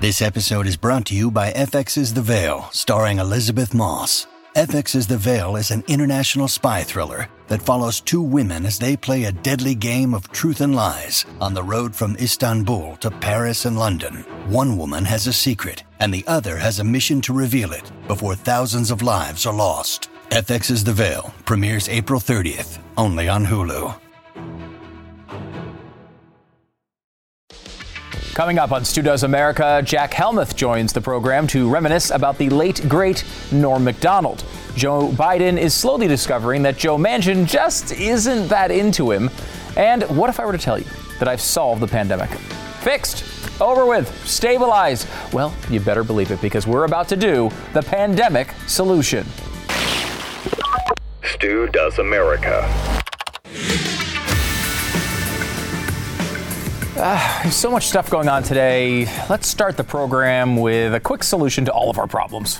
This episode is brought to you by FX's The Veil, starring Elizabeth Moss. FX's The Veil is an international spy thriller that follows two women as they play a deadly game of truth and lies on the road from Istanbul to Paris and London. One woman has a secret, and the other has a mission to reveal it before thousands of lives are lost. FX's The Veil premieres April 30th, only on Hulu. Coming up on Stu Does America, Jack Helmuth joins the program to reminisce about the late, great Norm Macdonald. Joe Biden is slowly discovering that Joe Manchin just isn't that into him. And what if I were to tell you that I've solved the pandemic? Fixed, over with, stabilized. Well, you better believe it, because we're about to do the pandemic solution. Stu Does America. There's so much stuff going on today. Let's start the program with a quick solution to all of our problems.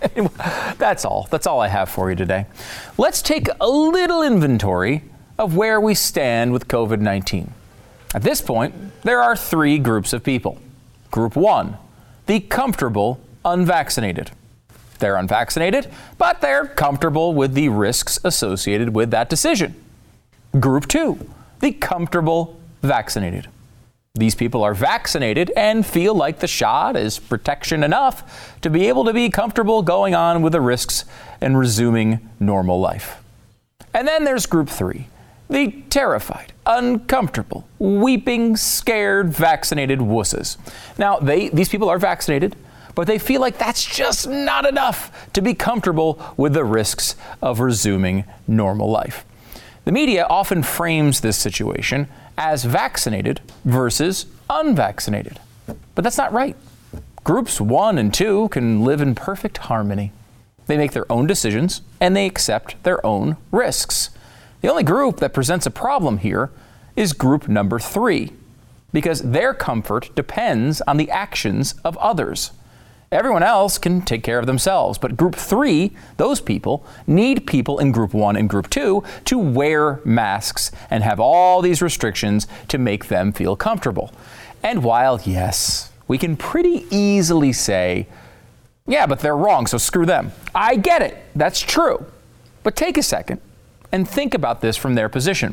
That's all. That's all I have for you today. Let's take a little inventory of where we stand with COVID-19. At this point, there are three groups of people. Group one, the comfortable unvaccinated. They're unvaccinated, but they're comfortable with the risks associated with that decision. Group two, the comfortable vaccinated. These people are vaccinated and feel like the shot is protection enough to be able to be comfortable going on with the risks and resuming normal life. And then there's group three, the terrified, uncomfortable, weeping, scared, vaccinated wusses. Now, these people are vaccinated, but they feel like that's just not enough to be comfortable with the risks of resuming normal life. The media often frames this situation as vaccinated versus unvaccinated. But that's not right. Groups 1 and 2 can live in perfect harmony. They make their own decisions and they accept their own risks. The only group that presents a problem here is group number 3, because their comfort depends on the actions of others. Everyone else can take care of themselves, but group 3, those people, need people in group 1 and group 2 to wear masks and have all these restrictions to make them feel comfortable. And while, yes, we can pretty easily say, yeah, but they're wrong, so screw them. I get it. That's true. But take a second and think about this from their position.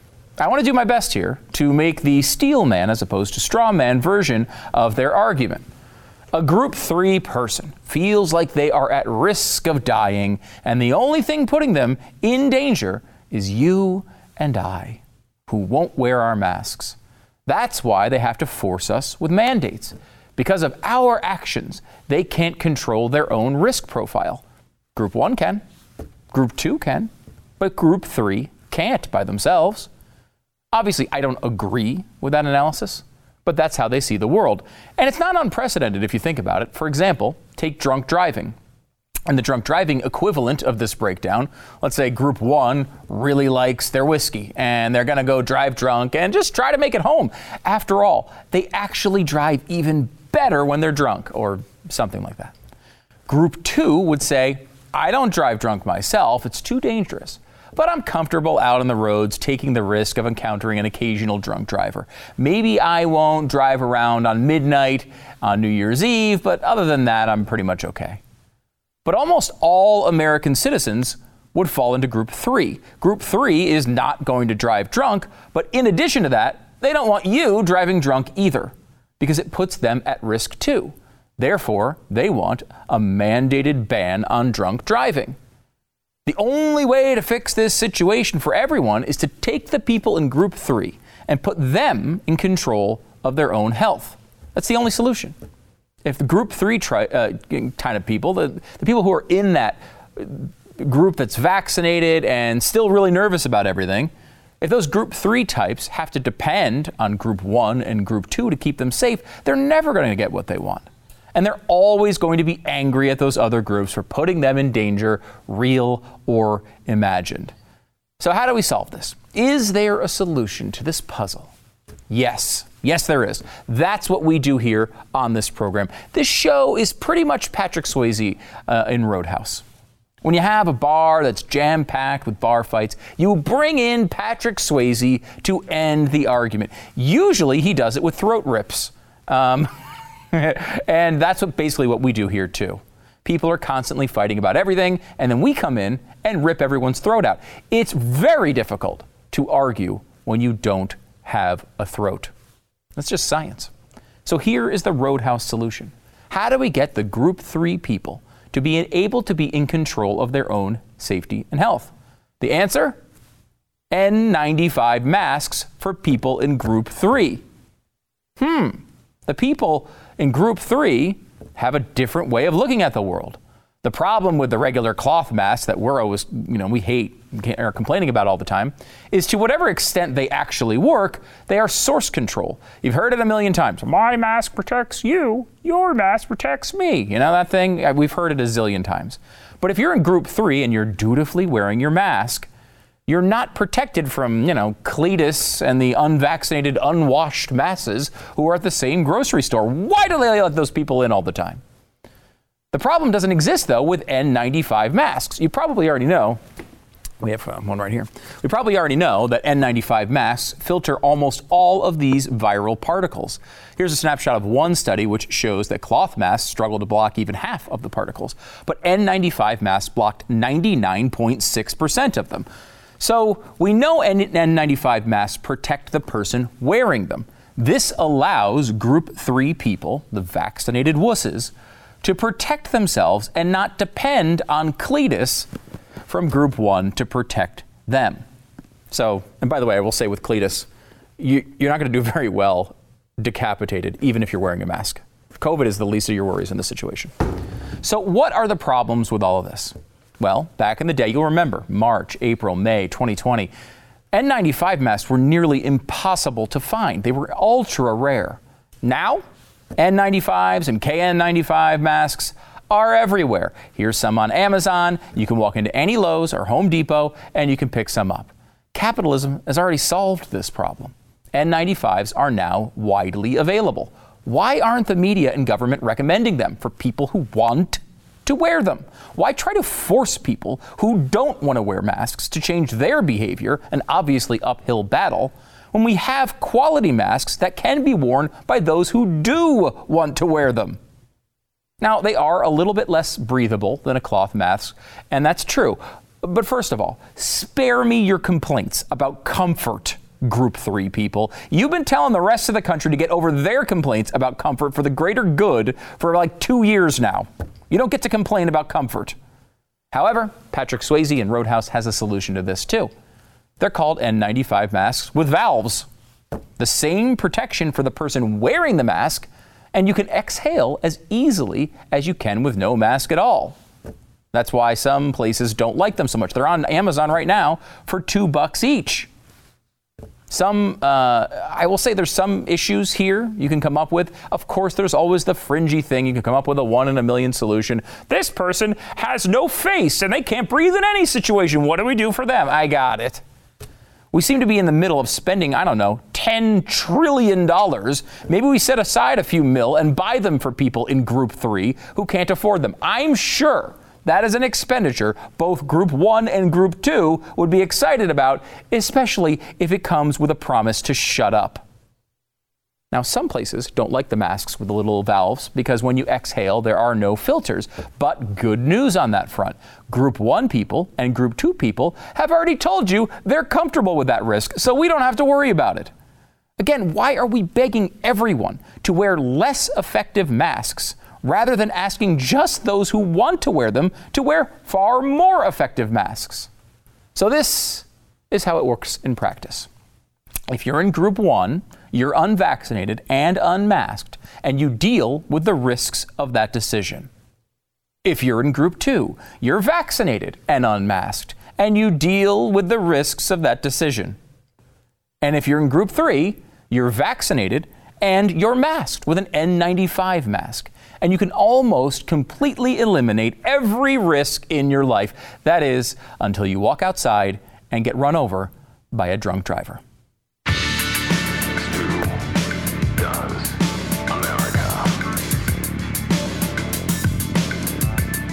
I want to do my best here to make the steel man as opposed to straw man version of their argument. A group 3 person feels like they are at risk of dying, and the only thing putting them in danger is you and I, who won't wear our masks. That's why they have to force us with mandates. Because of our actions, they can't control their own risk profile. Group 1 can, Group 2 can, but Group 3 can't by themselves. Obviously, I don't agree with that analysis, but that's how they see the world. And it's not unprecedented if you think about it. For example, take drunk driving. And the drunk driving equivalent of this breakdown, let's say group 1 really likes their whiskey and they're going to go drive drunk and just try to make it home. After all, they actually drive even better when they're drunk, or something like that. Group 2 would say, I don't drive drunk myself, it's too dangerous. But I'm comfortable out on the roads taking the risk of encountering an occasional drunk driver. Maybe I won't drive around on midnight on New Year's Eve, but other than that, I'm pretty much okay. But almost all American citizens would fall into Group 3. Group 3 is not going to drive drunk, but in addition to that, they don't want you driving drunk either, because it puts them at risk too. Therefore, they want a mandated ban on drunk driving. The only way to fix this situation for everyone is to take the people in Group 3 and put them in control of their own health. That's the only solution. If the Group 3 kind of people, the people who are in that group that's vaccinated and still really nervous about everything, if those Group 3 types have to depend on Group 1 and Group 2 to keep them safe, they're never going to get what they want. And they're always going to be angry at those other groups for putting them in danger, real or imagined. So how do we solve this? Is there a solution to this puzzle? Yes. Yes, there is. That's what we do here on this program. This show is pretty much Patrick Swayze in Roadhouse. When you have a bar that's jam-packed with bar fights, you bring in Patrick Swayze to end the argument. Usually he does it with throat rips. And that's basically what we do here too. People are constantly fighting about everything, and then we come in and rip everyone's throat out. It's very difficult to argue when you don't have a throat. That's just science. So here is the Roadhouse solution. How do we get the group 3 people to be able to be in control of their own safety and health? The answer? N95 masks for people in group 3. The people in group 3 have a different way of looking at the world. The problem with the regular cloth masks that we're always, we hate and are complaining about all the time is to whatever extent they actually work, they are source control. You've heard it a million times. My mask protects you. Your mask protects me. You know that thing? We've heard it a zillion times. But if you're in group 3 and you're dutifully wearing your mask, you're not protected from, Cletus and the unvaccinated, unwashed masses who are at the same grocery store. Why do they let those people in all the time? The problem doesn't exist, though, with N95 masks. You probably already know. We have one right here. We probably already know that N95 masks filter almost all of these viral particles. Here's a snapshot of one study which shows that cloth masks struggle to block even half of the particles, but N95 masks blocked 99.6% of them. So we know N95 masks protect the person wearing them. This allows group 3 people, the vaccinated wusses, to protect themselves and not depend on Cletus from group 1 to protect them. So, and by the way, I will say with Cletus, you're not going to do very well decapitated, even if you're wearing a mask. COVID is the least of your worries in this situation. So what are the problems with all of this? Well, back in the day, you'll remember, March, April, May 2020, N95 masks were nearly impossible to find. They were ultra rare. Now, N95s and KN95 masks are everywhere. Here's some on Amazon. You can walk into any Lowe's or Home Depot and you can pick some up. Capitalism has already solved this problem. N95s are now widely available. Why aren't the media and government recommending them for people who want to wear them? Why try to force people who don't want to wear masks to change their behavior, an obviously uphill battle, when we have quality masks that can be worn by those who do want to wear them? Now, they are a little bit less breathable than a cloth mask, and that's true. But first of all, spare me your complaints about comfort, group 3 people. You've been telling the rest of the country to get over their complaints about comfort for the greater good for like 2 years now. You don't get to complain about comfort. However, Patrick Swayze in Roadhouse has a solution to this too. They're called N95 masks with valves. The same protection for the person wearing the mask, and you can exhale as easily as you can with no mask at all. That's why some places don't like them so much. They're on Amazon right now for $2 each. I will say there's some issues here you can come up with. Of course, there's always the fringy thing. You can come up with a 1 in a million solution. This person has no face and they can't breathe in any situation. What do we do for them? I got it. We seem to be in the middle of spending, $10 trillion. Maybe we set aside a few mil and buy them for people in group 3 who can't afford them. I'm sure that is an expenditure both group 1 and group 2 would be excited about, especially if it comes with a promise to shut up. Now, some places don't like the masks with the little valves because when you exhale, there are no filters. But good news on that front. Group 1 people and group 2 people have already told you they're comfortable with that risk, so we don't have to worry about it. Again, why are we begging everyone to wear less effective masks rather than asking just those who want to wear them to wear far more effective masks? So this is how it works in practice. If you're in group 1, you're unvaccinated and unmasked, and you deal with the risks of that decision. If you're in group 2, you're vaccinated and unmasked, and you deal with the risks of that decision. And if you're in group 3, you're vaccinated and you're masked with an N95 mask. And you can almost completely eliminate every risk in your life. That is, until you walk outside and get run over by a drunk driver.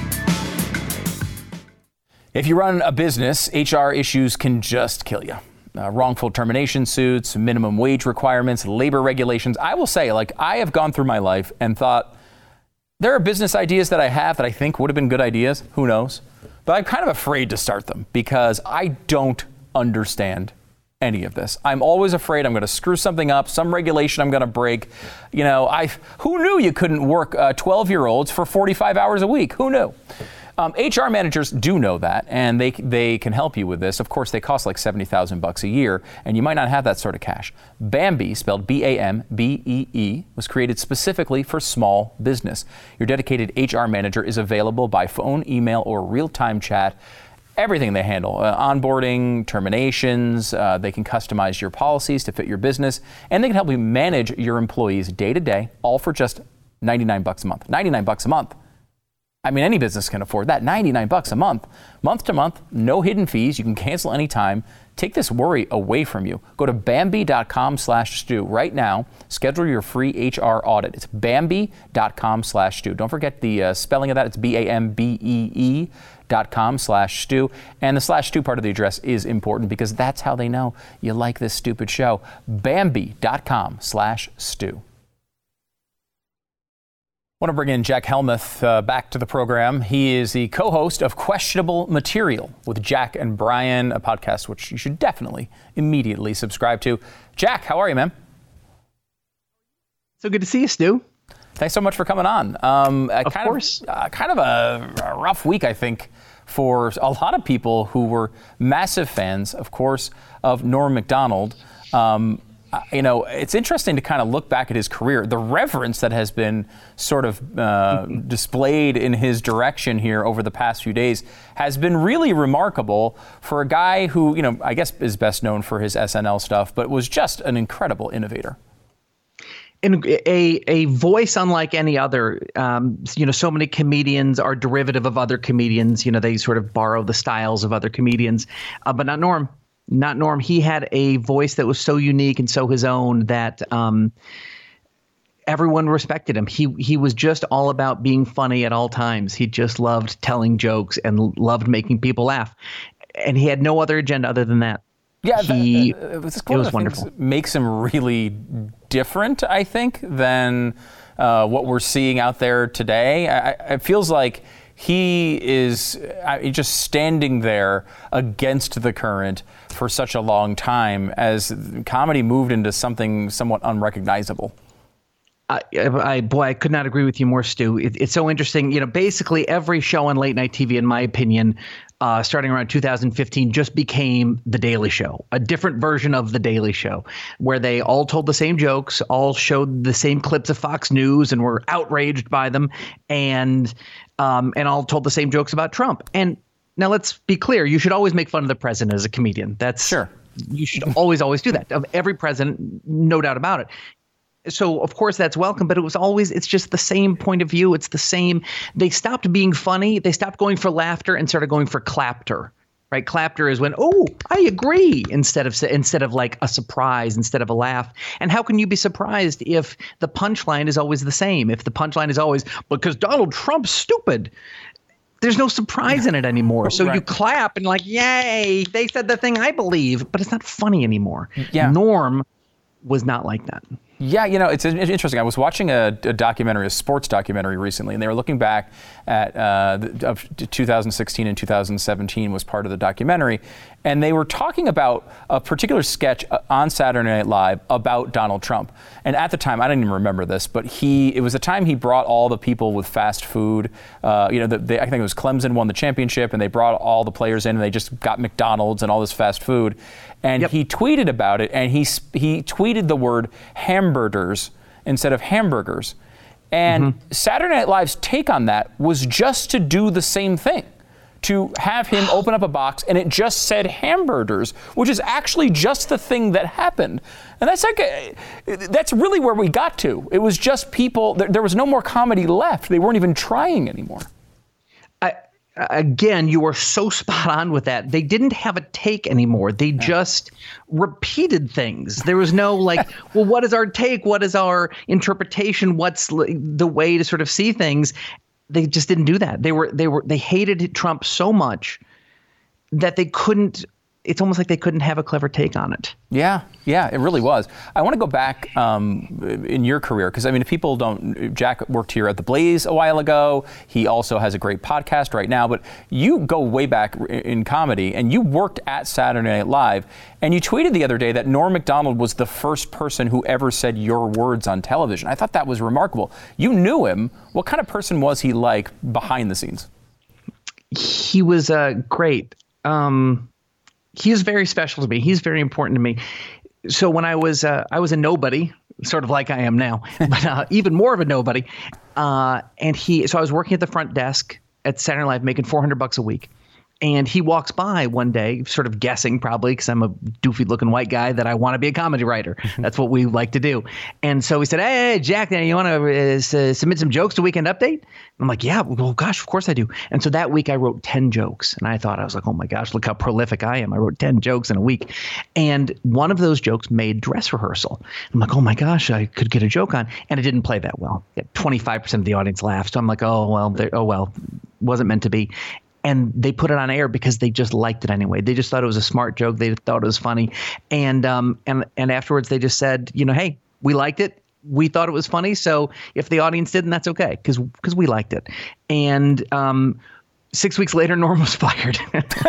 If you run a business, HR issues can just kill you. wrongful termination suits, minimum wage requirements, labor regulations. I will say, like, I have gone through my life and thought there are business ideas that I have that I think would have been good ideas. Who knows? But I'm kind of afraid to start them because I don't understand any of this. I'm always afraid I'm going to screw something up, some regulation I'm going to break. You know, who knew you couldn't work 12-year-olds for 45 hours a week? Who knew? HR managers do know that, and they can help you with this. Of course, they cost like $70,000 a year, and you might not have that sort of cash. Bambee, spelled B-A-M-B-E-E, was created specifically for small business. Your dedicated HR manager is available by phone, email, or real-time chat. Everything they handle, onboarding, terminations, they can customize your policies to fit your business, and they can help you manage your employees day to day, all for just $99 a month. $99 a month. I mean, any business can afford that. $99 a month to month, no hidden fees. You can cancel anytime. Take this worry away from you. Go to Bambee.com/Stu right now. Schedule your free HR audit. It's Bambee.com/Stu. Don't forget the spelling of that. It's BAMBEE.com/Stu. And the /Stu part of the address is important because that's how they know you like this stupid show. Bambee.com/Stu. I want to bring in Jack Helmuth back to the program. He is the co-host of Questionable Material with Jack and Brian, a podcast which you should definitely immediately subscribe to. Jack, how are you, man? So good to see you, Stu. Thanks so much for coming on. Of course. Kind of a rough week, I think, for a lot of people who were massive fans, of course, of Norm Macdonald. You know, it's interesting to kind of look back at his career. The reverence that has been sort of displayed in his direction here over the past few days has been really remarkable for a guy who, you know, I guess is best known for his SNL stuff, but was just an incredible innovator. And a voice unlike any other. You know, so many comedians are derivative of other comedians. You know, they sort of borrow the styles of other comedians, but not Norm. Not Norm. He had a voice that was so unique and so his own that everyone respected him. He was just all about being funny at all times. He just loved telling jokes and loved making people laugh. And he had no other agenda other than that. Yeah, it was wonderful. Makes him really different, I think, than what we're seeing out there today. It feels like he is just standing there against the current for such a long time as comedy moved into something somewhat unrecognizable. I could not agree with you more, Stu. It's so interesting. You know, basically every show on late night TV, in my opinion, starting around 2015, just became The Daily Show, a different version of The Daily Show, where they all told the same jokes, all showed the same clips of Fox News and were outraged by them, and all told the same jokes about Trump. And now let's be clear, you should always make fun of the president as a comedian. That's sure. You should always do that. Of every president, no doubt about it. So, of course, that's welcome, but it's just the same point of view. It's the same. They stopped being funny. They stopped going for laughter and started going for clapter, right? Clapter is when, oh, I agree, instead of like a surprise, instead of a laugh. And how can you be surprised if the punchline is always the same? If the punchline is always, because Donald Trump's stupid. There's no surprise in it anymore. So You clap and like, yay, they said the thing I believe, but it's not funny anymore. Yeah. Norm was not like that. Yeah, you know, it's interesting. I was watching a documentary, a sports documentary recently, and they were looking back at 2016 and 2017 was part of the documentary, and they were talking about a particular sketch on Saturday Night Live about Donald Trump. And at the time, I didn't even remember this, but it was the time he brought all the people with fast food. I think it was Clemson won the championship, and they brought all the players in, and they just got McDonald's and all this fast food. And He tweeted about it, and he tweeted the word hamburgers instead of hamburgers. And Saturday Night Live's take on that was just to do the same thing, to have him open up a box and it just said hamburgers, which is actually just the thing that happened. And that's really where we got to. It was just people, there was no more comedy left. They weren't even trying anymore. Again, you are so spot on with that. They didn't have a take anymore. They just repeated things. There was no like, well, what is our take? What is our interpretation? What's the way to sort of see things? They just didn't do that. They hated Trump so much that they couldn't it's almost like they couldn't have a clever take on it. Yeah, it really was. I want to go back in your career, because, I mean, if people don't, Jack worked here at The Blaze a while ago. He also has a great podcast right now, but you go way back in comedy, and you worked at Saturday Night Live, and you tweeted the other day that Norm Macdonald was the first person who ever said your words on television. I thought that was remarkable. You knew him. What kind of person was he like behind the scenes? He was great. He was very special to me. He's very important to me. So when I was a nobody, sort of like I am now, but even more of a nobody. So I was working at the front desk at Saturday Night Live, making $400 a week. And he walks by one day, sort of guessing probably, because I'm a doofy-looking white guy, that I want to be a comedy writer. That's what we like to do. And so he said, "Hey, Jack, you want to submit some jokes to Weekend Update?" And I'm like, "Yeah, well, gosh, of course I do." And so that week I wrote 10 jokes. And I was like, oh my gosh, look how prolific I am. I wrote 10 jokes in a week. And one of those jokes made Dress Rehearsal. I'm like, oh my gosh, I could get a joke on. And it didn't play that well. 25% of the audience laughed. So I'm like, oh well, wasn't meant to be. And they put it on air because they just liked it anyway. They just thought it was a smart joke. They thought it was funny. And afterwards they just said, hey, we liked it. We thought it was funny. So if the audience didn't, that's okay, because we liked it. And 6 weeks later, Norm was fired.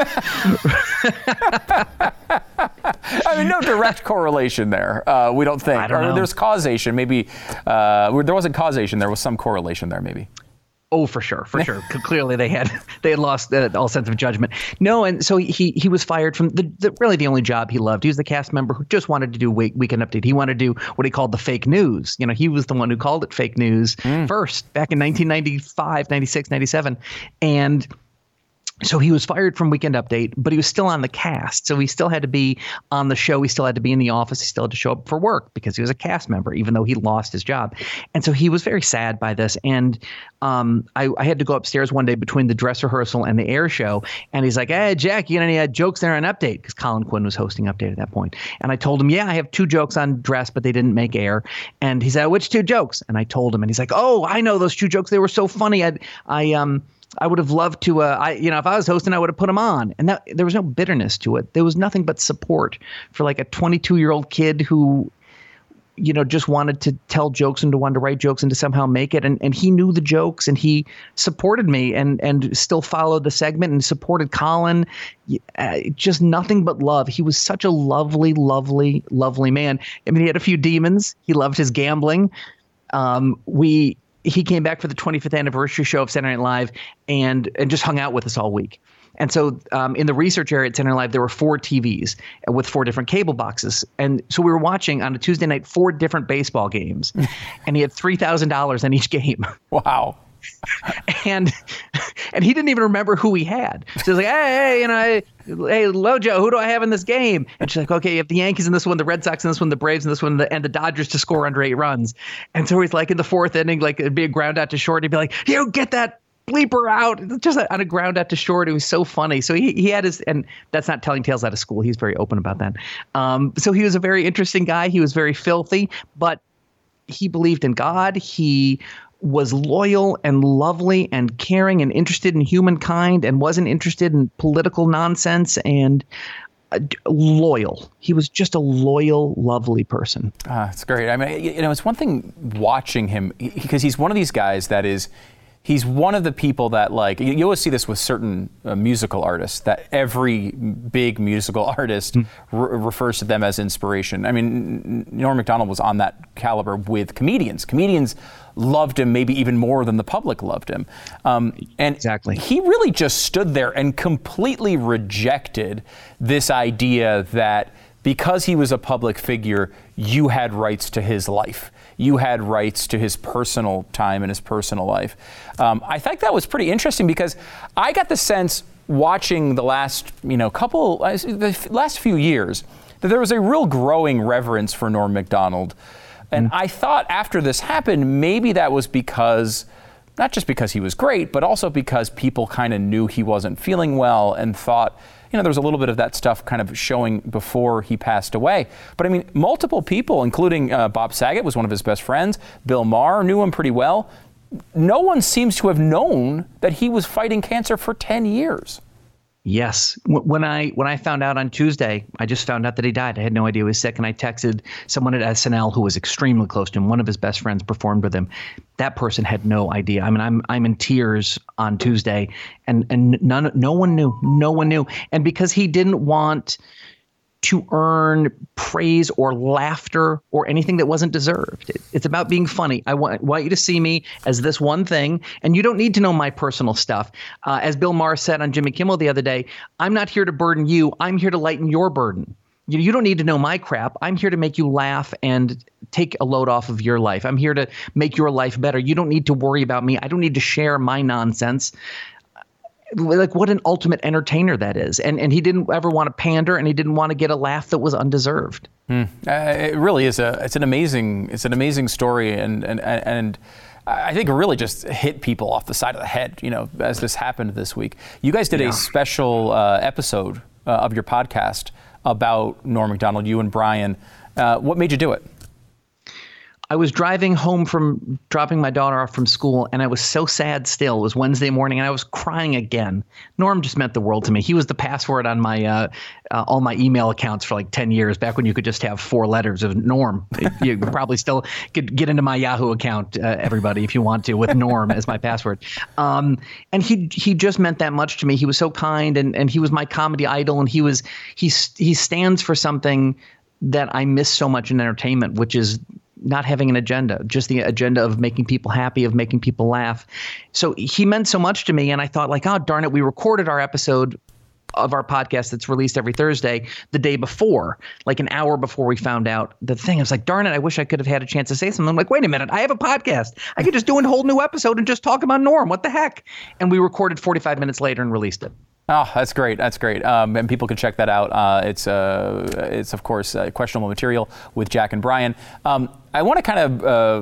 I mean, no direct correlation there. We don't think. I don't know. There's causation. Maybe there wasn't causation. There was some correlation there, maybe. Oh, for sure. Clearly, they had lost all sense of judgment. No, and so he was fired from really the only job he loved. He was the cast member who just wanted to do Weekend Update. He wanted to do what he called the fake news. He was the one who called it fake news first, back in 1995, 96, 97, and so he was fired from Weekend Update, but he was still on the cast. So he still had to be on the show. He still had to be in the office. He still had to show up for work because he was a cast member, even though he lost his job. And so he was very sad by this. And I had to go upstairs one day between the Dress Rehearsal and the air show. And he's like, "Hey, Jack, you got any jokes there on Update?" Because Colin Quinn was hosting Update at that point. And I told him, "Yeah, I have 2 jokes on Dress, but they didn't make air." And he said, "Which 2 jokes?" And I told him, and he's like, "Oh, I know those 2 jokes. They were so funny. I would have loved to, if I was hosting, I would have put them on." And there was no bitterness to it. There was nothing but support for like a 22-year-old kid who, just wanted to tell jokes and wanted to write jokes and to somehow make it. And he knew the jokes and he supported me and still followed the segment and supported Colin. Just nothing but love. He was such a lovely, lovely, lovely man. I mean, he had a few demons. He loved his gambling. He came back for the 25th anniversary show of Saturday Night Live and just hung out with us all week. And so in the research area at Saturday Night Live, there were 4 TVs with 4 different cable boxes. And so we were watching on a Tuesday night 4 different baseball games. And he had $3,000 in each game. Wow. And he didn't even remember who he had. So he's like, hey, Lojo, who do I have in this game? And she's like, okay, you have the Yankees in this one, the Red Sox in this one, the Braves in this one, and the Dodgers to score under 8 runs. And so he's like in the 4th inning, like it'd be a ground out to short. He'd be like, "You get that bleeper out," just on a ground out to short. It was so funny. So he had and that's not telling tales out of school. He's very open about that. So he was a very interesting guy. He was very filthy, but he believed in God. He was loyal and lovely and caring and interested in humankind and wasn't interested in political nonsense and loyal. He was just a loyal, lovely person. It's great. I mean, it's one thing watching him because he's one of these guys that is, he's one of the people that, like, you always see this with certain musical artists, that every big musical artist refers to them as inspiration. I mean, Norm Macdonald was on that caliber with comedians. Comedians loved him maybe even more than the public loved him. And exactly. He really just stood there and completely rejected this idea that because he was a public figure, you had rights to his life. You had rights to his personal time and his personal life. I think that was pretty interesting because I got the sense watching the last, the last few years that there was a real growing reverence for Norm Macdonald. And I thought after this happened, maybe that was because, not just because he was great, but also because people kind of knew he wasn't feeling well and thought, there was a little bit of that stuff kind of showing before he passed away. But I mean, multiple people, including Bob Saget was one of his best friends. Bill Maher knew him pretty well. No one seems to have known that he was fighting cancer for 10 years. Yes. When I found out on Tuesday, I just found out that he died. I had no idea he was sick, and I texted someone at SNL who was extremely close to him. One of his best friends performed with him. That person had no idea. I mean, I'm in tears on Tuesday, and no one knew. And because he didn't want to earn praise or laughter or anything that wasn't deserved. It's about being funny. I want you to see me as this one thing, and you don't need to know my personal stuff. As Bill Maher said on Jimmy Kimmel the other day, I'm not here to burden you. I'm here to lighten your burden. You don't need to know my crap. I'm here to make you laugh and take a load off of your life. I'm here to make your life better. You don't need to worry about me. I don't need to share my nonsense. Like, what an ultimate entertainer that is. And he didn't ever want to pander, and he didn't want to get a laugh that was undeserved. It really is it's an amazing story, and I think it really just hit people off the side of the head, as this happened this week. You guys did a special episode of your podcast about Norm Macdonald, you and Brian. What made you do it? I was driving home from dropping my daughter off from school, and I was so sad still. It was Wednesday morning, and I was crying again. Norm just meant the world to me. He was the password on my all my email accounts for like 10 years, back when you could just have 4 letters of Norm. You probably still could get into my Yahoo account, everybody, if you want to, with Norm as my password. And he just meant that much to me. He was so kind, and he was my comedy idol, and he stands for something that I miss so much in entertainment, which is not having an agenda, just the agenda of making people happy, of making people laugh. So he meant so much to me. And I thought, like, oh, darn it, we recorded our episode of our podcast that's released every Thursday the day before, like an hour before we found out the thing. I was like, darn it, I wish I could have had a chance to say something. I'm like, wait a minute, I have a podcast. I could just do a whole new episode and just talk about Norm. What the heck? And we recorded 45 minutes later and released it. Oh, that's great. That's great. And people can check that out. It's of course, Questionable Material with Jack and Brian. I want to kind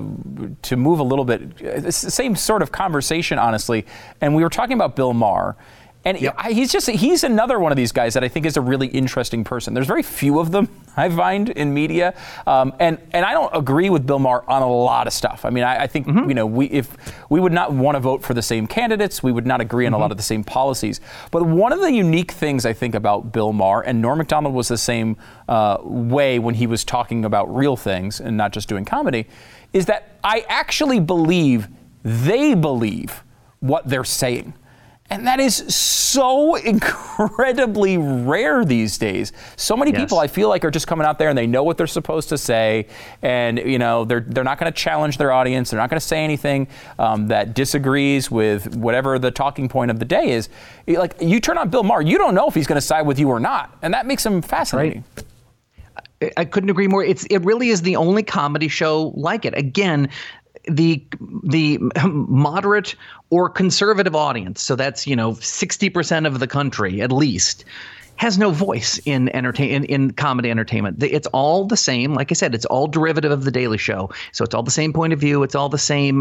of to move a little bit, it's the same sort of conversation, honestly. And we were talking about Bill Maher. And he's another one of these guys that I think is a really interesting person. There's very few of them, I find, in media. And I don't agree with Bill Maher on a lot of stuff. I mean, I think, if we would not want to vote for the same candidates, we would not agree on a lot of the same policies. But one of the unique things I think about Bill Maher, and Norm Macdonald was the same way when he was talking about real things and not just doing comedy, is that I actually believe they believe what they're saying. And that is so incredibly rare these days. So many people, I feel like, are just coming out there and they know what they're supposed to say, and they're not going to challenge their audience. They're not going to say anything that disagrees with whatever the talking point of the day is. Like, you turn on Bill Maher, you don't know if he's going to side with you or not, and that makes him fascinating. Right. I couldn't agree more. It really is the only comedy show like it. Again, the moderate or conservative audience, so that's 60% of the country at least, has no voice in comedy entertainment. It's all the same. Like I said, it's all derivative of The Daily Show. So it's all the same point of view. It's all the same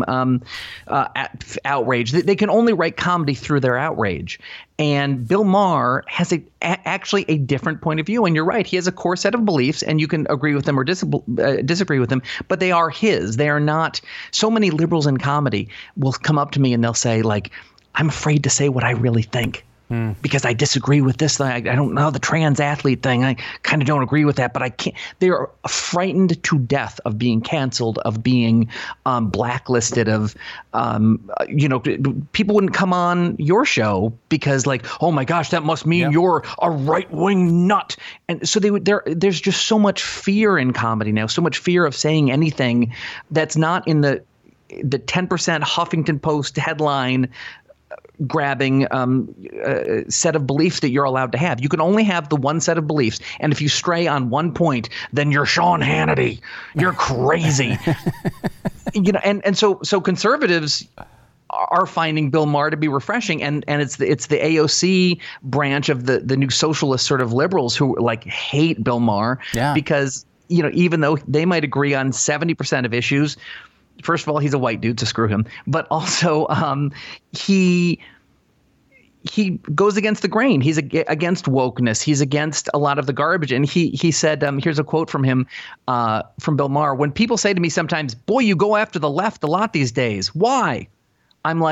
outrage. They can only write comedy through their outrage. And Bill Maher has actually a different point of view. And you're right. He has a core set of beliefs, and you can agree with them or disagree with them, but they are his. They are not. So many liberals in comedy will come up to me and they'll say, like, I'm afraid to say what I really think. Because I disagree with this thing. I don't know, the trans athlete thing. I kind of don't agree with that, but I can't. They're frightened to death of being canceled, of being blacklisted, of, people wouldn't come on your show because, like, oh my gosh, that must mean you're a right-wing nut. And so there's just so much fear in comedy now, so much fear of saying anything that's not in the 10% Huffington Post headline grabbing set of beliefs that you're allowed to have. You can only have the one set of beliefs. And if you stray on one point, then you're Sean Hannity. You're crazy. And so conservatives are finding Bill Maher to be refreshing. And it's the AOC branch of the new socialist sort of liberals who like hate Bill Maher because, even though they might agree on 70% of issues, first of all, he's a white dude, so screw him. But also, he goes against the grain. He's against wokeness. He's against a lot of the garbage. And he said, here's a quote from him, from Bill Maher. When people say to me sometimes, boy, you go after the left a lot these days. Why? I'm like,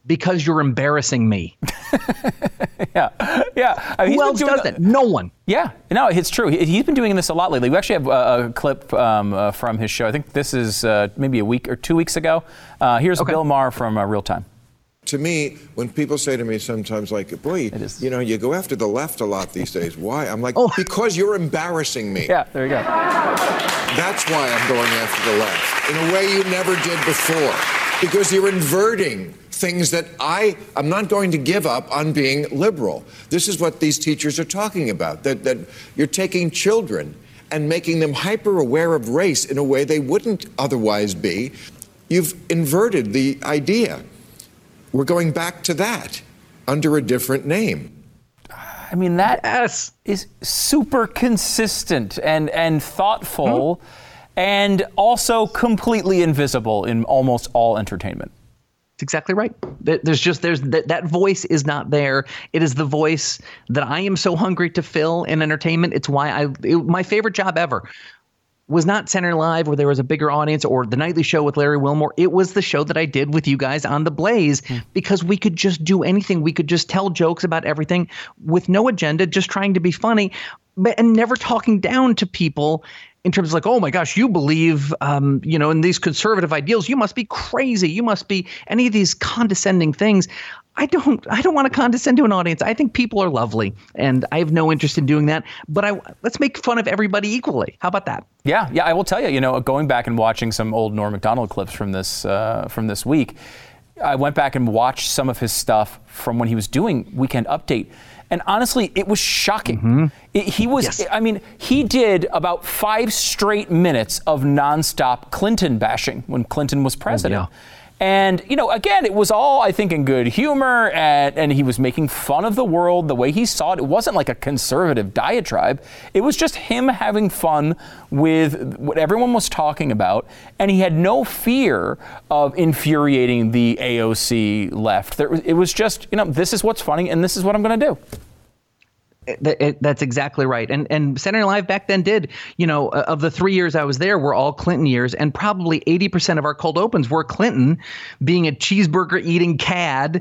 because you're embarrassing me. Yeah. I mean, who else does that? No one. Yeah, no, it's true. He's been doing this a lot lately. We actually have a clip from his show. I think this is maybe a week or 2 weeks ago. Here's Bill Maher from Real Time. To me, when people say to me sometimes, like, boy, you know, you go after the left a lot these days. Why? I'm like, because you're embarrassing me. Yeah, there you go. That's why I'm going after the left in a way you never did before. Because you're inverting things that I'm not going to give up on being liberal. This is what these teachers are talking about, that you're taking children and making them hyper aware of race in a way they wouldn't otherwise be. You've inverted the idea. We're going back to that under a different name. I mean, that is super consistent and thoughtful and also completely invisible in almost all entertainment. That's exactly right. That voice is not there. It is the voice that I am so hungry to fill in entertainment. It's why my favorite job ever was not Saturday Night Live, where there was a bigger audience, or The Nightly Show with Larry Wilmore. It was the show that I did with you guys on The Blaze, because we could just do anything. We could just tell jokes about everything with no agenda, just trying to be funny, and never talking down to people in terms of like, oh my gosh, you believe, in these conservative ideals. You must be crazy. You must be any of these condescending things. I don't want to condescend to an audience. I think people are lovely, and I have no interest in doing that. But let's make fun of everybody equally. How about that? Yeah. I will tell you, going back and watching some old Norm Macdonald clips from this week, I went back and watched some of his stuff from when he was doing Weekend Update. And honestly, it was shocking. He did about 5 straight minutes of nonstop Clinton bashing when Clinton was president. And, again, it was all, I think, in good humor, and he was making fun of the world the way he saw it. It wasn't like a conservative diatribe. It was just him having fun with what everyone was talking about, and he had no fear of infuriating the AOC left. It was just, this is what's funny, and this is what I'm going to do. That's exactly right. And Saturday Night Live back then did, of the 3 years I was there were all Clinton years, and probably 80% of our cold opens were Clinton being a cheeseburger eating cad,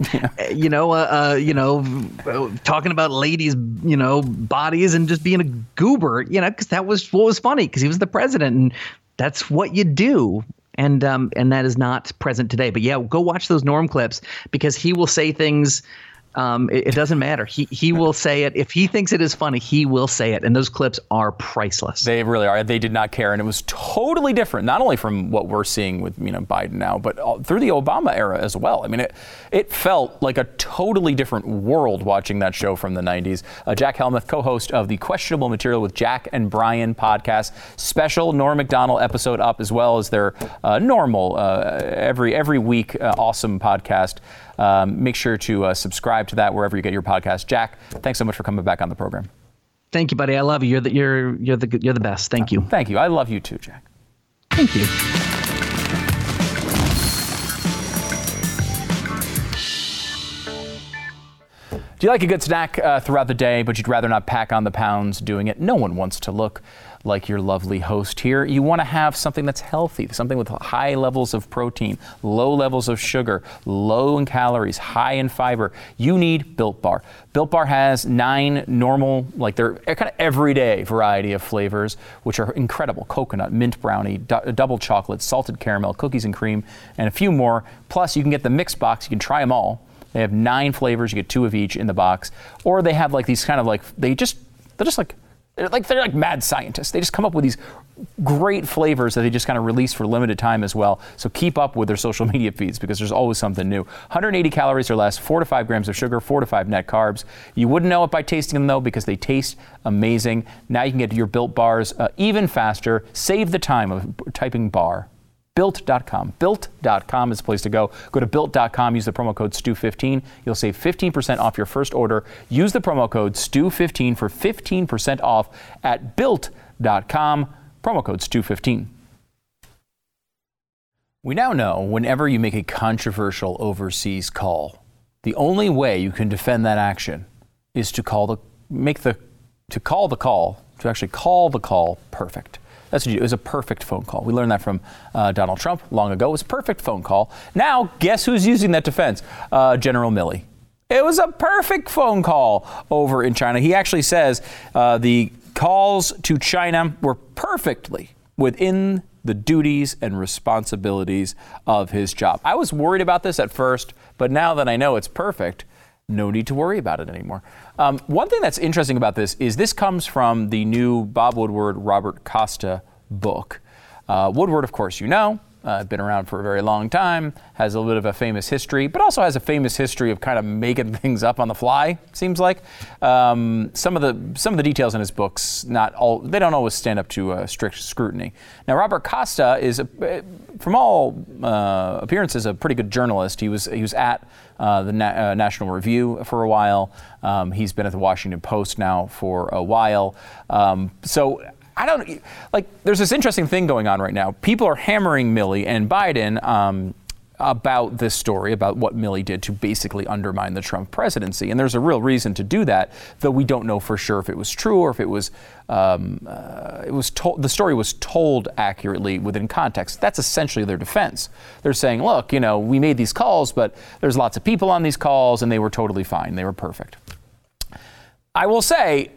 talking about ladies, bodies, and just being a goober, because that was what was funny, because he was the president, and that's what you do. And that is not present today. But yeah, go watch those Norm clips, because he will say things. It doesn't matter. He will say it. If he thinks it is funny, he will say it. And those clips are priceless. They really are. They did not care. And it was totally different, not only from what we're seeing with Biden now, but through the Obama era as well. I mean, it felt like a totally different world watching that show from the 90s. Jack Helmuth, co-host of the Questionable Material with Jack and Brian podcast. Special Norm Macdonald episode up, as well as their normal every week awesome podcast. Make sure to subscribe to that wherever you get your podcast. Jack, thanks so much for coming back on the program. Thank you, buddy. I love you. You're the best. Thank you. Thank you. I love you too, Jack. Thank you. Do you like a good snack throughout the day, but you'd rather not pack on the pounds doing it? No one wants to look like your lovely host here. You want to have something that's healthy, something with high levels of protein, low levels of sugar, low in calories, high in fiber. You need Built Bar. Built Bar has 9 normal, they're kind of everyday variety of flavors, which are incredible. Coconut, mint brownie, double chocolate, salted caramel, cookies and cream, and a few more. Plus, you can get the mixed box. You can try them all. They have 9 flavors. You get 2 of each in the box. Or they have these kind of they're like mad scientists. They just come up with these great flavors that they just kind of release for limited time as well. So keep up with their social media feeds, because there's always something new. 180 calories or less, 4 to 5 grams of sugar, 4 to 5 net carbs. You wouldn't know it by tasting them, though, because they taste amazing. Now you can get your Built Bars even faster. Save the time of typing bar. Built.com. Built.com is the place to go. Go to Built.com, use the promo code STU15. You'll save 15% off your first order. Use the promo code STU15 for 15% off at Built.com. Promo code STU15. We now know whenever you make a controversial overseas call, the only way you can defend that action is to actually call the call perfect. That's what you do. It was a perfect phone call. We learned that from Donald Trump long ago. It was a perfect phone call. Now, guess who's using that defense? General Milley. It was a perfect phone call over in China. He actually says the calls to China were perfectly within the duties and responsibilities of his job. I was worried about this at first, but now that I know it's perfect, no need to worry about it anymore. One thing that's interesting about this comes from the new Bob Woodward, Robert Costa book. Woodward, of course, been around for a very long time, has a little bit of a famous history, but also has a famous history of kind of making things up on the fly, seems like. Some of the details in his books, they don't always stand up to strict scrutiny. Now, Robert Costa is, from all appearances, a pretty good journalist. He was at the National Review for a while. He's been at the Washington Post now for a while. There's this interesting thing going on right now. People are hammering Milley and Biden about this story, about what Milley did to basically undermine the Trump presidency. And there's a real reason to do that, though we don't know for sure if it was true or if it was the story was told accurately within context. That's essentially their defense. They're saying, look, we made these calls, but there's lots of people on these calls and they were totally fine. They were perfect. I will say,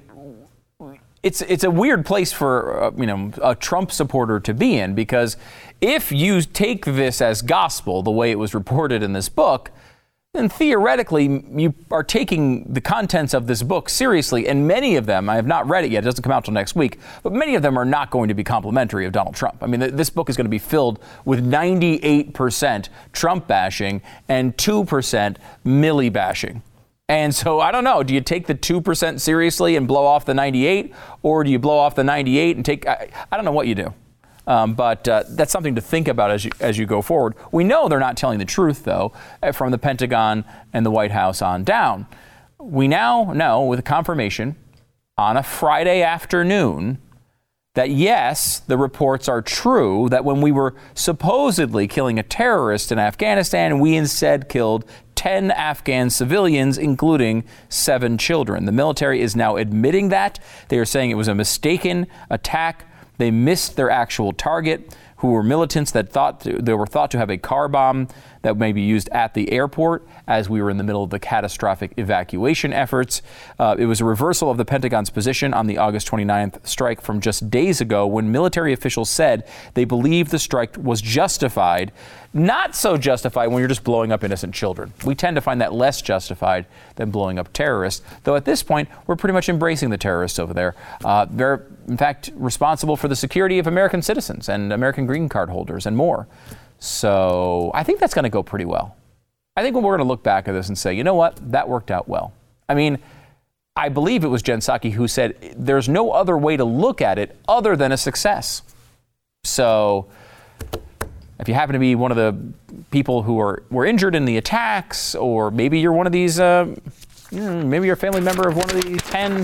it's a weird place for a Trump supporter to be in, because if you take this as gospel the way it was reported in this book, then theoretically you are taking the contents of this book seriously, and many of them, I have not read it yet, it doesn't come out till next week, but many of them are not going to be complimentary of Donald Trump. I mean, this book is going to be filled with 98% Trump bashing and 2% Milley bashing. And so I don't know, do you take the 2% seriously and blow off the 98, or do you blow off the 98 and take, I don't know what you do. But that's something to think about as you go forward. We know they're not telling the truth, though, from the Pentagon and the White House on down. We now know with confirmation on a Friday afternoon that, yes, the reports are true, that when we were supposedly killing a terrorist in Afghanistan, we instead killed 10 Afghan civilians, including 7 children. The military is now admitting that. They are saying it was a mistaken attack. They missed their actual target, who were militants that were thought to have a car bomb that may be used at the airport as we were in the middle of the catastrophic evacuation efforts. It was a reversal of the Pentagon's position on the August 29th strike from just days ago, when military officials said they believed the strike was justified. Not so justified when you're just blowing up innocent children. We tend to find that less justified than blowing up terrorists, though at this point, we're pretty much embracing the terrorists over there. They're, in fact, responsible for the security of American citizens and American green card holders and more. So I think that's going to go pretty well. I think we're going to look back at this and say, you know what, that worked out well. I mean, I believe it was Jen Psaki who said there's no other way to look at it other than a success. So if you happen to be one of the people who were injured in the attacks, or maybe you're one of these, maybe you're a family member of one of the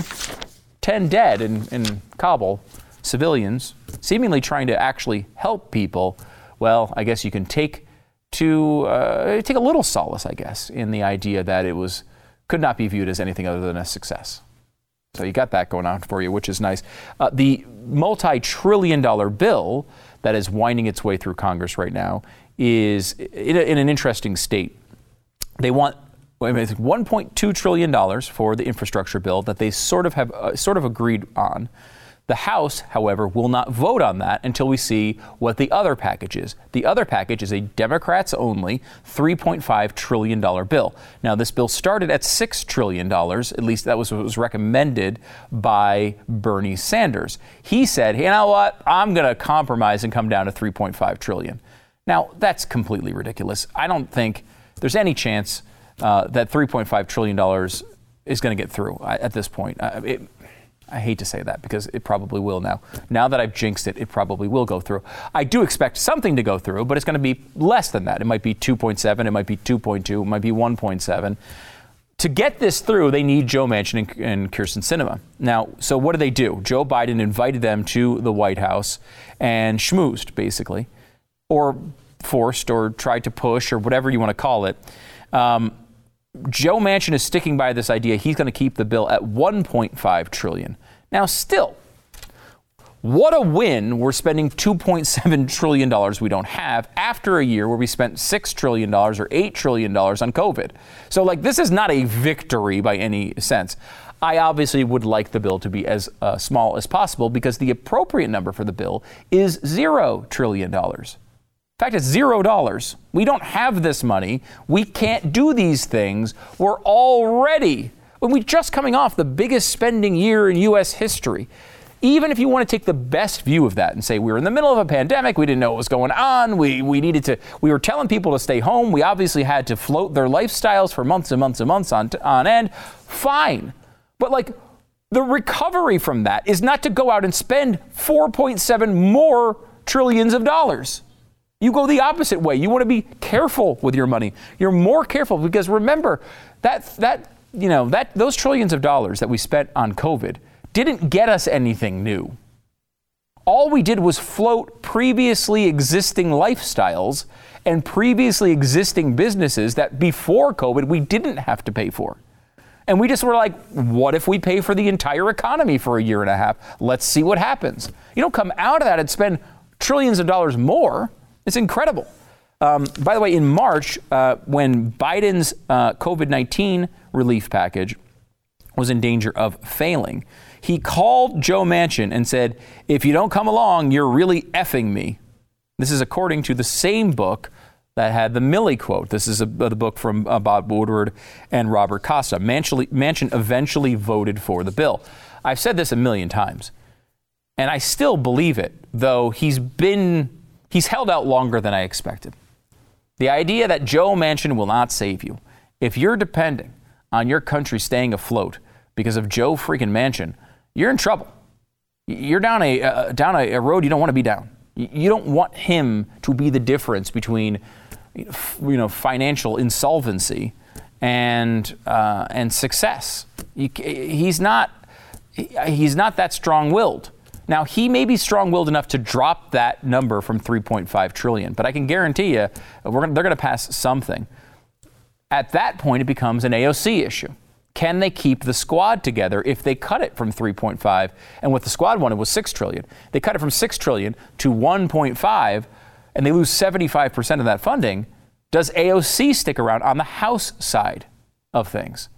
10 dead in Kabul, civilians, seemingly trying to actually help people, well, I guess you can take a little solace, I guess, in the idea that it could not be viewed as anything other than a success. So you got that going on for you, which is nice. The multi-trillion-dollar bill that is winding its way through Congress right now is in an interesting state. They want $1.2 trillion for the infrastructure bill that they sort of agreed on. The House, however, will not vote on that until we see what the other package is. The other package is a Democrats-only $3.5 trillion bill. Now, this bill started at $6 trillion. At least that was what was recommended by Bernie Sanders. He said, you know what, I'm going to compromise and come down to $3.5 trillion. Now, that's completely ridiculous. I don't think there's any chance that $3.5 trillion is going to get through at this point. I hate to say that because it probably will now. Now that I've jinxed it, it probably will go through. I do expect something to go through, but it's going to be less than that. It might be 2.7, it might be 2.2, it might be 1.7. To get this through, they need Joe Manchin and Kyrsten Sinema. Now, so what do? Joe Biden invited them to the White House and schmoozed, basically, or forced or tried to push or whatever you want to call it. Joe Manchin is sticking by this idea. He's going to keep the bill at $1.5 trillion. Now, still, What a win. We're spending $2.7 trillion we don't have after a year where we spent $6 trillion or $8 trillion on COVID. So, this is not a victory by any sense. I obviously would like the bill to be as small as possible because the appropriate number for the bill is $0 trillion. In fact, it's $0. We don't have this money. We can't do these things. We're just coming off the biggest spending year in U.S. history. Even if you want to take the best view of that and say we were in the middle of a pandemic, we didn't know what was going on, we were telling people to stay home, we obviously had to float their lifestyles for months and months and months on end, fine. But the recovery from that is not to go out and spend 4.7 more trillions of dollars. You go the opposite way. You want to be careful with your money. You're more careful because remember those trillions of dollars that we spent on COVID didn't get us anything new. All we did was float previously existing lifestyles and previously existing businesses that before COVID we didn't have to pay for. And we just were like, what if we pay for the entire economy for a year and a half? Let's see what happens. You don't come out of that and spend trillions of dollars more. It's incredible. By the way, in March, when Biden's COVID-19 relief package was in danger of failing, he called Joe Manchin and said, if you don't come along, you're really effing me. This is according to the same book that had the Milley quote. This is the book from Bob Woodward and Robert Costa. Manchin eventually voted for the bill. I've said this a million times, and I still believe it, though he's held out longer than I expected. The idea that Joe Manchin will not save you, if you're depending on your country staying afloat because of Joe freaking Manchin, you're in trouble. You're down a road you don't want to be down. You don't want him to be the difference between, financial insolvency and success. He's not that strong-willed. Now, he may be strong-willed enough to drop that number from 3.5 trillion, but I can guarantee you they're going to pass something. At that point, it becomes an AOC issue. Can they keep the squad together if they cut it from 3.5? And what the squad wanted was 6 trillion. They cut it from 6 trillion to 1.5, and they lose 75% of that funding. Does AOC stick around on the House side of things?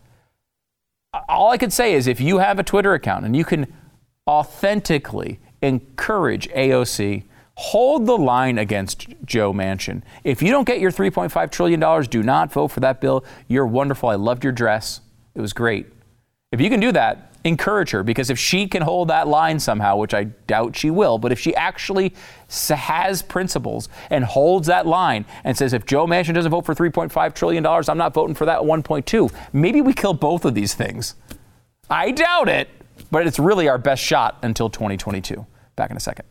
All I could say is if you have a Twitter account and you can authentically encourage AOC, hold the line against Joe Manchin. If you don't get your $3.5 trillion, do not vote for that bill. You're wonderful. I loved your dress. It was great. If you can do that, encourage her, because if she can hold that line somehow, which I doubt she will, but if she actually has principles and holds that line and says, if Joe Manchin doesn't vote for $3.5 trillion, I'm not voting for that 1.2, maybe we kill both of these things. I doubt it, but it's really our best shot until 2022. Back in a second.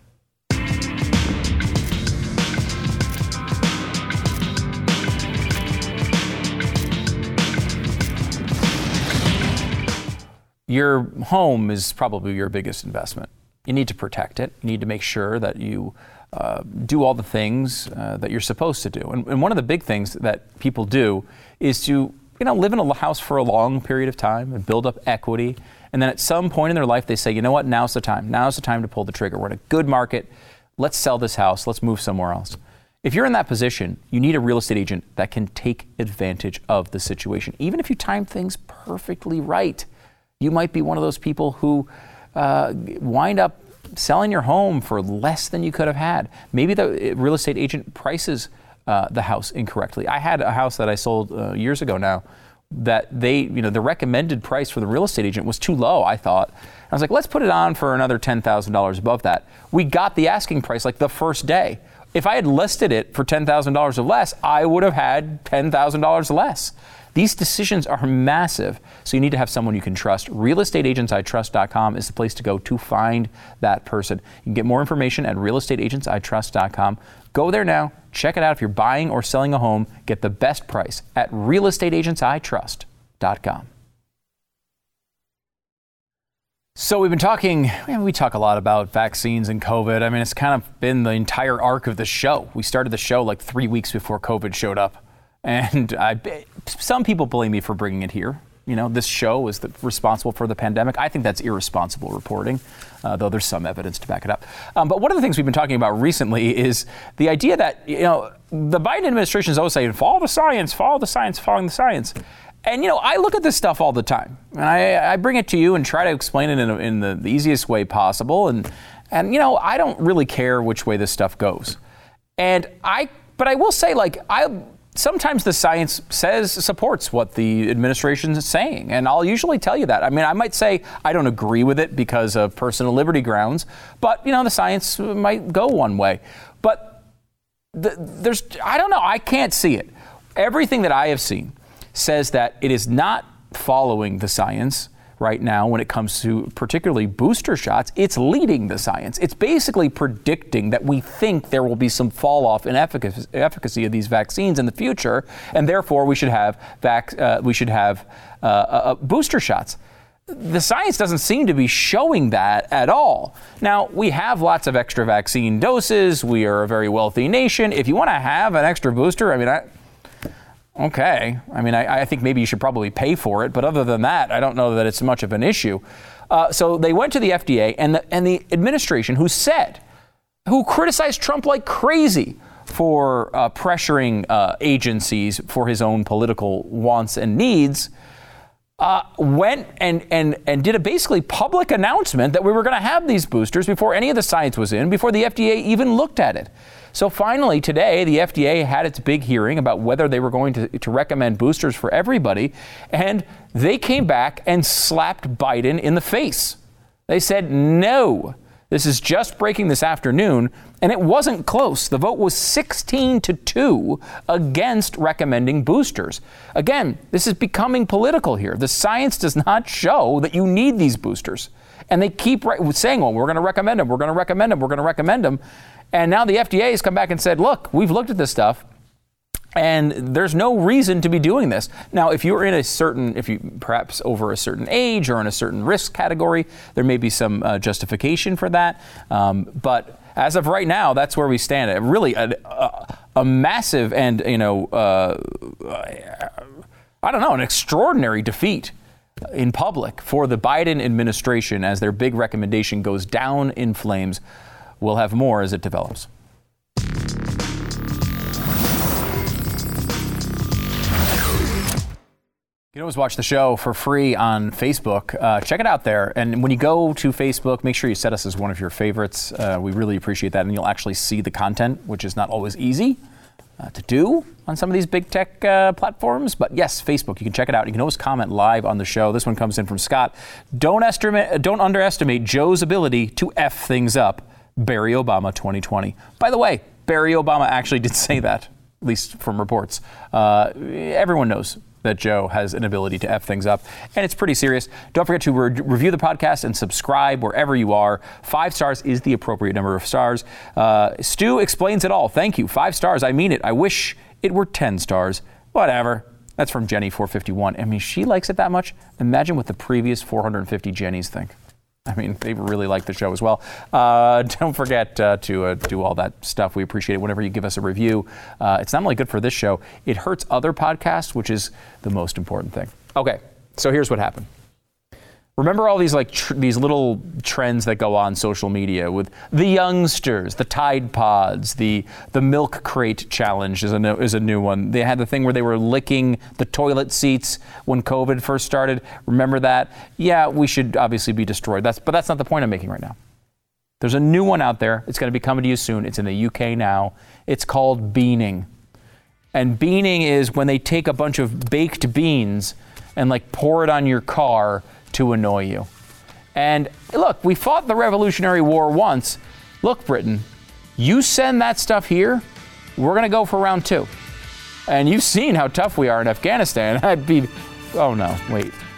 Your home is probably your biggest investment. You need to protect it. You need to make sure that you do all the things that you're supposed to do. And one of the big things that people do is to live in a house for a long period of time and build up equity. And then at some point in their life, they say, you know what, now's the time. Now's the time to pull the trigger. We're in a good market. Let's sell this house. Let's move somewhere else. If you're in that position, you need a real estate agent that can take advantage of the situation. Even if you time things perfectly right, you might be one of those people who wind up selling your home for less than you could have had. Maybe the real estate agent prices the house incorrectly. I had a house that I sold years ago now that the recommended price for the real estate agent was too low, I thought. I was like, let's put it on for another $10,000 above that. We got the asking price like the first day. If I had listed it for $10,000 or less, I would have had $10,000 less. These decisions are massive, so you need to have someone you can trust. realestateagentsitrust.com is the place to go to find that person. You can get more information at realestateagentsitrust.com. Go there now. Check it out. If you're buying or selling a home, get the best price at realestateagentsitrust.com. So we talk a lot about vaccines and COVID. I mean, it's kind of been the entire arc of the show. We started the show like 3 weeks before COVID showed up. And some people blame me for bringing it here. this show is responsible for the pandemic. I think that's irresponsible reporting, though there's some evidence to back it up. But one of the things we've been talking about recently is the idea that, the Biden administration is always saying, follow the science, following the science. And, I look at this stuff all the time, and I bring it to you and try to explain it in the easiest way possible. And I don't really care which way this stuff goes. But I will say, sometimes the science supports what the administration is saying, and I'll usually tell you that. I mean, I might say I don't agree with it because of personal liberty grounds, but, the science might go one way. But I don't know, I can't see it. Everything that I have seen says that it is not following the science right now when it comes to particularly booster shots. It's leading the science. It's basically predicting that we think there will be some fall off in efficacy of these vaccines in the future, and therefore we should have booster shots. The science doesn't seem to be showing that at all. Now, we have lots of extra vaccine doses. We are a very wealthy nation. If you want to have an extra booster, okay. I think maybe you should probably pay for it. But other than that, I don't know that it's much of an issue. So they went to the FDA and the administration who criticized Trump like crazy for pressuring agencies for his own political wants and needs, went and did a basically public announcement that we were going to have these boosters before any of the science was in, before the FDA even looked at it. So finally today, the FDA had its big hearing about whether they were going to recommend boosters for everybody, and they came back and slapped Biden in the face. They said, no, this is just breaking this afternoon, and it wasn't close. The vote was 16-2 against recommending boosters. Again, this is becoming political here. The science does not show that you need these boosters. And they keep saying, well, we're going to recommend them, we're going to recommend them, we're going to recommend them. And now the FDA has come back and said, look, we've looked at this stuff, and there's no reason to be doing this. Now, if you're if you perhaps over a certain age or in a certain risk category, there may be some justification for that. But as of right now, that's where we stand. Really a massive and, an extraordinary defeat in public for the Biden administration as their big recommendation goes down in flames. We'll have more as it develops. You can always watch the show for free on Facebook. Check it out there. And when you go to Facebook, make sure you set us as one of your favorites. We really appreciate that. And you'll actually see the content, which is not always easy to do on some of these big tech platforms. But yes, Facebook, you can check it out. You can always comment live on the show. This one comes in from Scott. Don't underestimate Joe's ability to F things up. Barry Obama 2020. By the way, Barry Obama actually did say that, at least from reports. Everyone knows that Joe has an ability to F things up, and it's pretty serious. Don't forget to review the podcast and subscribe wherever you are. 5 stars is the appropriate number of stars. Stu explains it all. Thank you. 5 stars. I mean it. I wish it were 10 stars. Whatever. That's from Jenny 451. I mean, she likes it that much. Imagine what the previous 450 Jennies think. I mean, they really like the show as well. Don't forget to do all that stuff. We appreciate it whenever you give us a review. It's not only good for this show, it hurts other podcasts, which is the most important thing. Okay, so here's what happened. Remember all these these little trends that go on social media with the youngsters, the Tide Pods, the milk crate challenge is a new one. They had the thing where they were licking the toilet seats when COVID first started. Remember that? Yeah, we should obviously be destroyed. But that's not the point I'm making right now. There's a new one out there. It's going to be coming to you soon. It's in the UK now. It's called beaning. And beaning is when they take a bunch of baked beans and pour it on your car to annoy you. And look, we fought the Revolutionary War once. Look, Britain, you send that stuff here, we're going to go for round 2. And you've seen how tough we are in Afghanistan. Oh no, wait.